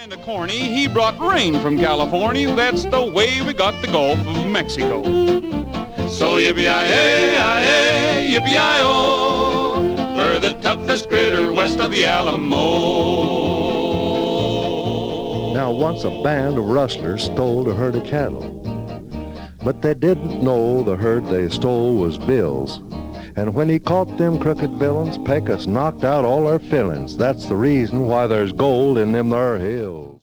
Kinda corny, he brought rain from California. That's the way we got the Gulf of Mexico. So yippee-yi-yi, yippee-yi-oh, for the toughest critter west of the Alamo. Now once a band of rustlers stole a herd of cattle, but they didn't know the herd they stole was Bill's. And when he caught them crooked villains, Pecos knocked out all their fillings. That's the reason why there's gold in them there hills.